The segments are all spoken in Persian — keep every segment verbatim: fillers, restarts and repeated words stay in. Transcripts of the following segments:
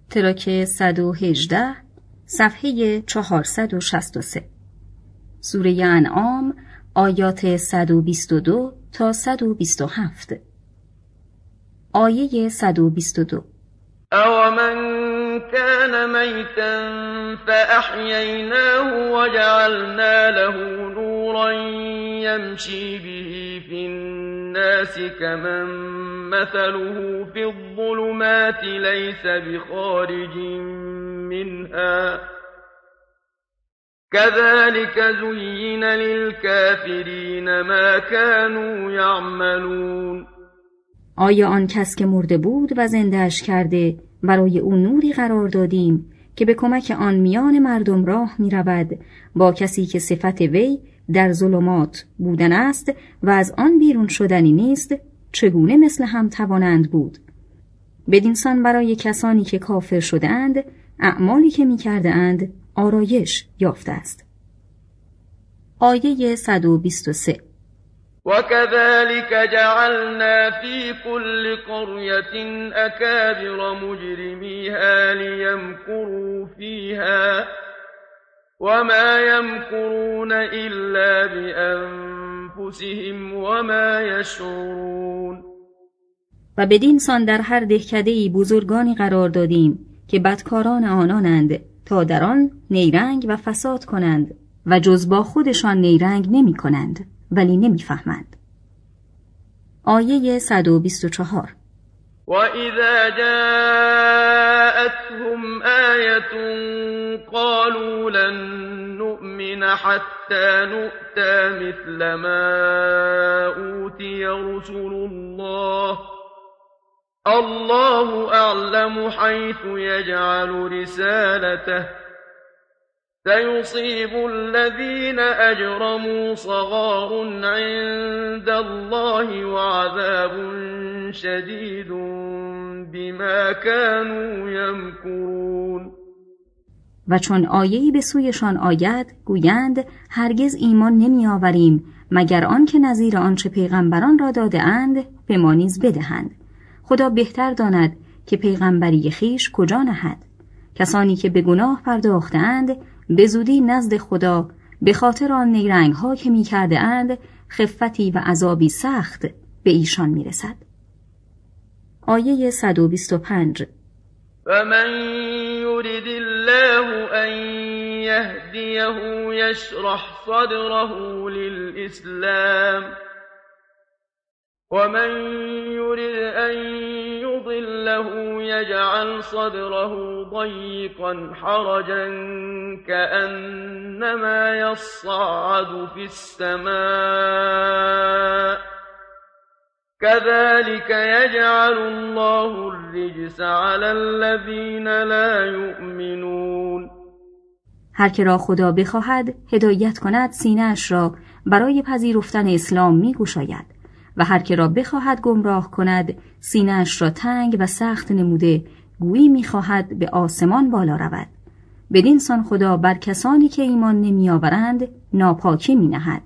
تراک صد و هجده صفحه چهارصد و شصت و سه. سوره انعام آیات صد و بیست و دو تا صد و بیست و هفت. آیه صد و بیست و دو: أَوَمَنْ كَانَ مَيْتًا فَأَحْيَيْنَاهُ وَجَعَلْنَا لَهُ نُورًا يَمْشِي بِهِ فِي النَّاسِ كَمَنْ مَثَلُهُ فِي الظُّلُمَاتِ لَيْسَ بِخَارِجٍ مِنْهَا كَذَلِكَ زُيِّنَ لِلْكَافِرِينَ مَا كَانُوا يَعْمَلُونَ. آیا آن کس که مرده بود و زنده‌اش کرده برای او نوری قرار دادیم که به کمک آن میان مردم راه می رود با کسی که صفت وی در ظلمات بودن است و از آن بیرون شدنی نیست، چگونه مثل هم توانند بود؟ بدینسان برای کسانی که کافر شدند اعمالی که می کرده اند آرایش یافته است. آیه صد و بیست و سه: وَكَذَلِكَ جَعَلْنَا فِي كُلِّ قَرْيَةٍ أَكَابِرَ مُجْرِمِيهَا لِيَمْكُرُوا فِيهَا وَمَا يَمْكُرُونَ إِلَّا بِأَنفُسِهِمْ وَمَا يَشْعُرُونَ. و بدین سان در هر دهکده‌ای بزرگانی قرار دادیم که بدکاران آنانند تا در آن نیرنگ و فساد کنند و جز با خودشان نیرنگ نمی کنند ولی نمی فهمند. آیه صد و بیست و چهار: وَإِذَا جَاءَتْهُمْ آيَةٌ قَالُوا لَن نُّؤْمِنَ حَتَّى نُؤْتَىٰ مِثْلَ مَا أُوتِيَ رُسُلُ اللَّهِ اللَّهُ أَعْلَمُ حَيْثُ يَجْعَلُ رِسَالَتَهُ سَيُصِيبُ الَّذِينَ أَجْرَمُوا صَغَارٌ عِندَ اللَّهِ وَعَذَابٌ شَدِيدٌ بِمَا كَانُوا يَمْكُرُونَ. و چون آیه‌ای به سویشان آید گویند هرگز ایمان نمی آوریم مگر آن که نظیر آنچه پیغمبران را داده اند به ما نیز بدهند. خدا بهتر داند که پیغمبری خیش کجا نهد. کسانی که به گناه پرداختند به زودی نزد خدا به خاطر آن نیرنگ ها که می کرده اند خفتی و عذابی سخت به ایشان می رسد. آیه صد و بیست و پنج: فَمَنْ يُرِدِ اللَّهُ أَنْ يَهْدِيَهُ يَشْرَحْ صَدْرَهُ لِلْإِسْلَامِ وَمَنْ يُرِدْ أَنْ يُضِلَّهُ يَجْعَلْ صَدْرَهُ ضَيِّقًا حَرَجًا كَأَنَّمَا يَصَّعَّدُ فِي السَّمَاءِ كَذَلِكَ يَجْعَلُ اللَّهُ الرِّجْسَ عَلَى الَّذِينَ لَا يُؤْمِنُونَ. هر که را خدا بخواهد هدایت کند سینه‌اش را برای پذیرفتن اسلام می گشاید و هر که را بخواهد گمراه کند سینه‌اش را تنگ و سخت نموده گویی می‌خواهد به آسمان بالا رود. بدین سان خدا بر کسانی که ایمان نمی‌آورند ناپاکی می‌نهد.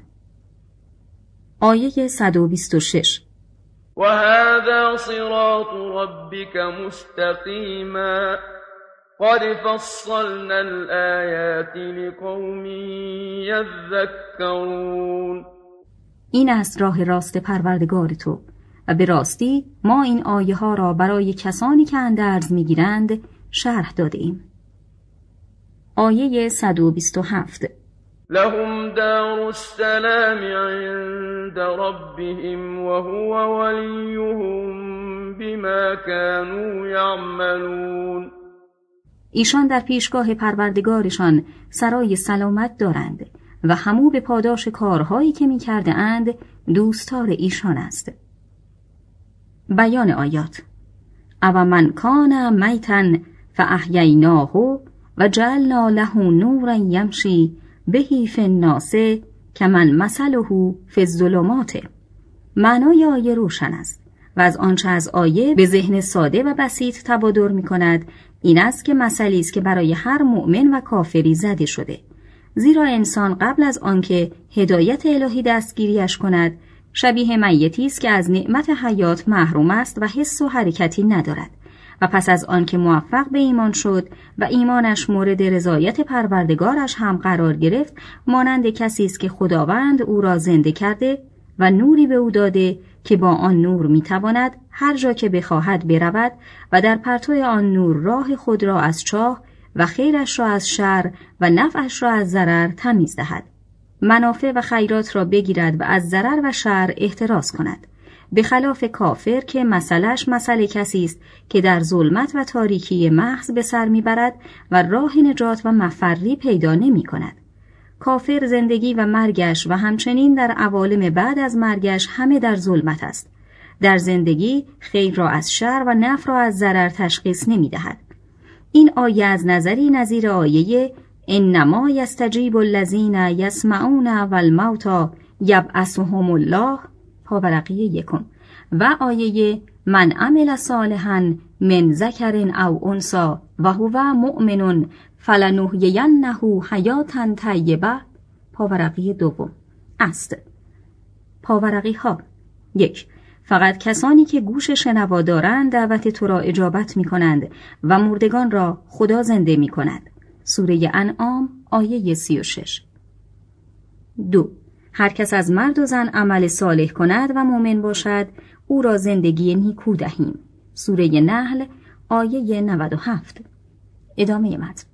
آیه صد و بیست و شش: وَهَذَا صِرَاطُ رَبِّكَ مُسْتَقِيمًا قَدْ فَصَّلْنَا الْآيَاتِ لِقَوْمٍ يَذَّكَّرُونَ. این است راه راست پروردگار تو و به راستی ما این آیه ها را برای کسانی که اندرز می گیرند شرح داده ایم. آیه صد و بیست و هفت: لهم دار السلام عند ربهم وهو وليهم بما كانوا يعملون. ایشان در پیشگاه پروردگارشان سرای سلامت دارند و همو به پاداش کارهایی که می کرده اند دوستار ایشان است. بیان آیات: او من کان میتا فاحییناه و جعلنا له نورا یمشی به فی الناس کمن مثله فی الظلمات. معنای آیه روشن است و از آنچه از آیه به ذهن ساده و بسیط تبادر می کند این است که مثلی است که برای هر مؤمن و کافری زده شده، زیرا انسان قبل از آنکه هدایت الهی دستگیریش کند شبیه میتی است که از نعمت حیات محروم است و حس و حرکتی ندارد و پس از آن که موفق به ایمان شد و ایمانش مورد رضایت پروردگارش هم قرار گرفت، مانند کسی است که خداوند او را زنده کرده و نوری به او داده که با آن نور میتواند هر جا که بخواهد برود و در پرتو آن نور راه خود را از چاه و خیرش را از شر و نفعش را از ضرر تمیز دهد، منافع و خیرات را بگیرد و از ضرر و شر احتراز کند، به خلاف کافر که مسئله‌اش مسئله کسی است که در ظلمت و تاریکی محض به سر میبرد و راه نجات و مفری پیدا نمی کند. کافر زندگی و مرگش و همچنین در عوالم بعد از مرگش همه در ظلمت است. در زندگی خیر را از شر و نفع را از ضرر تشخیص نمی دهد. این آیه از نظری نظیر آیه انما یستجیب الذین یسمعون والموتى یبعثهم الله پاورقی یکم و آیه من عمل صالحا من ذکر او انثی و هو مؤمن فلنحیینه حیاتا طیبه پاورقی دوم است. پاورقی ها یک. فقط کسانی که گوش شنوا دارند دعوت تو را اجابت می کنند و مردگان را خدا زنده می کند. سوره انعام آیه سی و شش. دو. هر کس از مرد و زن عمل صالح کند و مؤمن باشد او را زندگی نیکو دهیم. سوره نحل آیه نود و هفت. ادامه متن.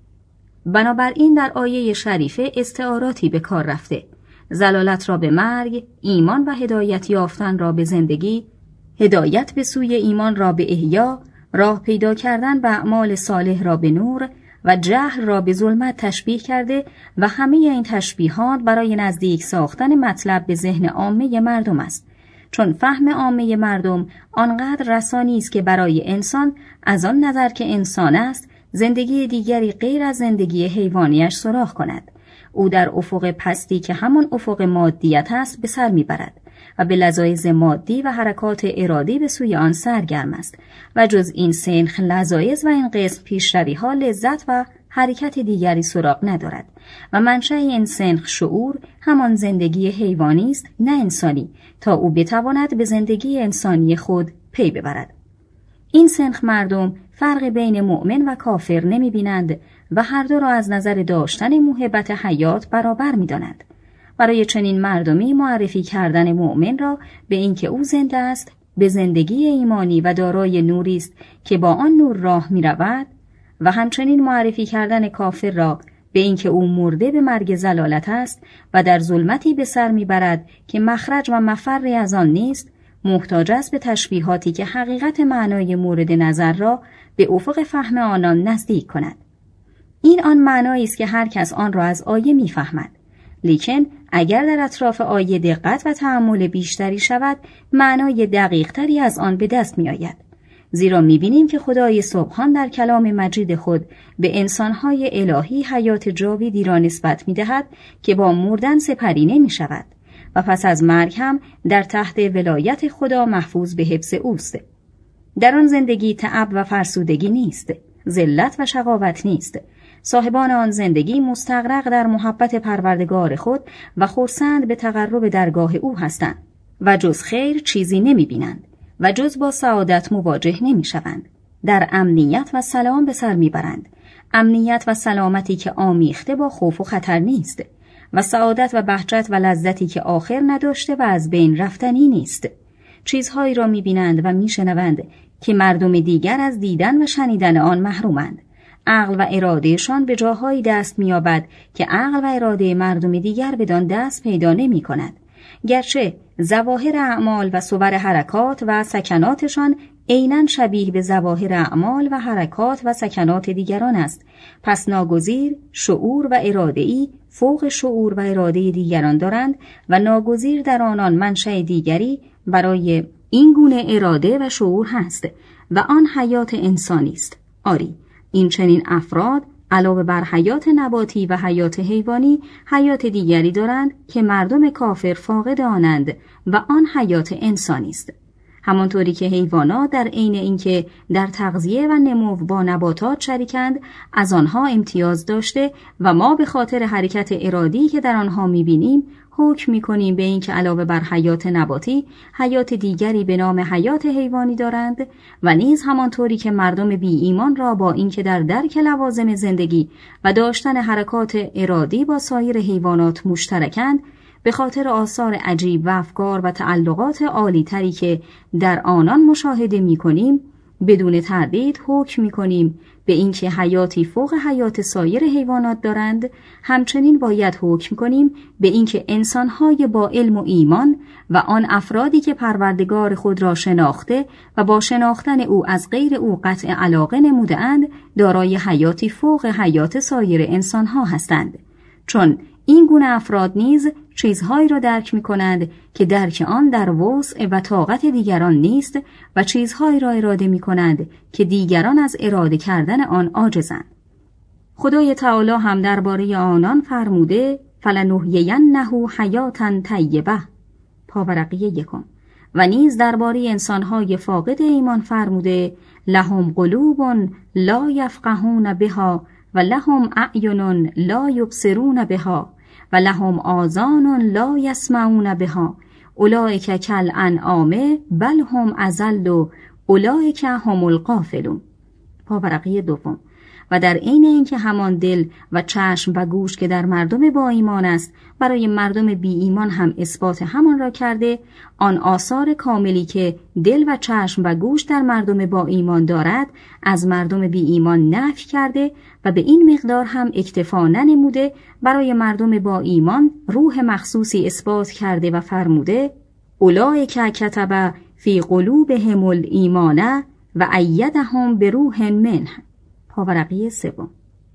بنابراین در آیه شریفه استعاراتی به کار رفته: ضلالت را به مرگ، ایمان و هدایت یافتن را به زندگی، هدایت به سوی ایمان را به احیا، راه پیدا کردن به اعمال صالح را به نور و جهل را به ظلمت تشبیه کرده و همه این تشبیهات برای نزدیک ساختن مطلب به ذهن عامه مردم است، چون فهم عامه مردم آنقدر رسانی است که برای انسان از آن نظر که انسان است زندگی دیگری غیر از زندگی حیوانیش سراغ کند. او در افق پستی که همان افق مادیت است به سر میبرد و به لذایز مادی و حرکات ارادی به سوی آن سرگرم است و جز این سنخ لذایز و این قسم پیشروی ها لذت و حرکت دیگری سراغ ندارد و منشأ این سنخ شعور همان زندگی حیوانی است نه انسانی، تا او بتواند به زندگی انسانی خود پی ببرد. این سنخ مردم فرق بین مؤمن و کافر نمی بینند و هر دو را از نظر داشتن موهبت حیات برابر می دانند. برای چنین مردمی معرفی کردن مؤمن را به اینکه او زنده است، به زندگی ایمانی و دارای نوری است که با آن نور راه می رود و همچنین معرفی کردن کافر را به اینکه او مرده به مرگ ضلالت است و در ظلمتی به سر می برد که مخرج و مفری از آن نیست، محتاج است به تشبیهاتی که حقیقت معنای مورد نظر را به افق فهم آنان نزدیک کند. این آن معنایی است که هر کس آن را از آیه می‌فهمد. لیکن اگر در اطراف آیه دقت و تأمل بیشتری شود، معنای دقیق‌تری از آن به دست می‌آید. زیرا می‌بینیم که خدای سبحان در کلام مجید خود به انسان‌های الهی حیات جاویدی را نسبت می‌دهد که با مردن سپری نمی‌شود و پس از مرگ هم در تحت ولایت خدا محفوظ به حفظ اوست. در آن زندگی تعب و فرسودگی نیست، ذلت و شقاوت نیست. صاحبان آن زندگی مستغرق در محبت پروردگار خود و خرسند به تقرب درگاه او هستند و جز خیر چیزی نمی بینند و جز با سعادت مواجه نمی شوند. در امنیت و سلام به سر می برند. امنیت و سلامتی که آمیخته با خوف و خطر نیست و سعادت و بهجت و لذتی که آخر نداشته و از بین رفتنی نیست. چیزهایی را می بینند و می شنوند که مردم دیگر از دیدن و شنیدن آن محرومند. عقل و ارادهشان به جاهایی دست می‌یابد که عقل و اراده مردم دیگر بدان دست پیدا نمی کند. گرچه ظواهر اعمال و صور حرکات و سکناتشان عیناً شبیه به ظواهر اعمال و حرکات و سکنات دیگران است، پس ناگزیر شعور و اراده‌ای فوق شعور و اراده دیگران دارند و ناگزیر در آنان منشأ دیگری برای این گونه اراده و شعور هست و آن حیات انسانی است. آری، این چنین افراد علاوه بر حیات نباتی و حیات حیوانی حیات دیگری دارند که مردم کافر فاقد آنند و آن حیات انسانی است. همانطوری که حیوانات در عین اینکه در تغذیه و نمو با نباتات شریکند از آنها امتیاز داشته و ما به خاطر حرکت ارادی که در آنها می‌بینیم حکم می‌کنیم به این که علاوه بر حیات نباتی، حیات دیگری به نام حیات حیوانی دارند و نیز همانطوری که مردم بی ایمان را با اینکه در درک لوازم زندگی و داشتن حرکات ارادی با سایر حیوانات مشترکند، به خاطر آثار عجیب و افکار و تعلقات عالی‌تری که در آنان مشاهده می‌کنیم، بدون تردید حکم می‌کنیم به اینکه حیاتی فوق حیات سایر حیوانات دارند. همچنین باید حکم کنیم به اینکه انسان‌های با علم و ایمان و آن افرادی که پروردگار خود را شناخته و با شناختن او از غیر او قطع علاقه نموده‌اند، دارای حیاتی فوق حیات سایر انسان‌ها هستند، چون این گونه افراد نیز چیزهایی را درک می‌کنند که درک آن در وسع و طاقت دیگران نیست و چیزهایی را اراده می‌کنند که دیگران از اراده کردن آن عاجزند. خدای تعالی هم درباره آنان فرموده فلنحیینه حیاتا طیبه، پاورقی یکم، و نیز درباره انسان‌های فاقد ایمان فرموده لهم قلوب لا یفقهون بها و لهم اعین لا یبصرون بها و لهم آذان لا یسمعون بها اولئک کالانعام بل هم اضل اولئک هم الغافلون، پاورقی دوم. و در عین اینکه همان دل و چشم و گوش که در مردم با ایمان است برای مردم بی ایمان هم اثبات همان را کرده، آن آثار کاملی که دل و چشم و گوش در مردم با ایمان دارد از مردم بی ایمان نفی کرده و به این مقدار هم اکتفا ننموده، برای مردم با ایمان روح مخصوصی اثبات کرده و فرموده اولئک کتب فی قلوبهم الایمان و ایدهم بروح منه، پاورقی سوم.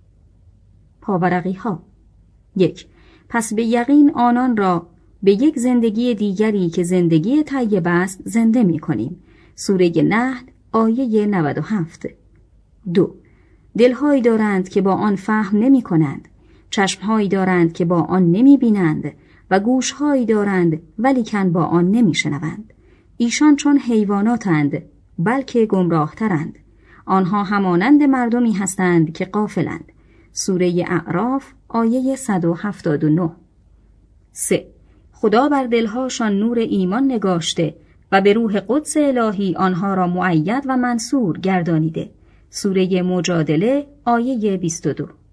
پاورقی ها یک. پس به یقین آنان را به یک زندگی دیگری که زندگی طیب است زنده می کنیم. سوره نحل آیه نود و هفت. دو. دلهایی دارند که با آن فهم نمی کنند، چشمهایی دارند که با آن نمی بینند و گوشهایی دارند ولیکن با آن نمی شنوند. ایشان چون حیواناتند بلکه گمراهترند. آنها همانند مردمی هستند که غافلند. سوره اعراف آیه صد و هفتاد و نه. سه. خدا بر دلهاشان نور ایمان نگاشته و به روح قدس الهی آنها را مؤید و منصور گردانیده. سوره مجادله آیه بیست و دو.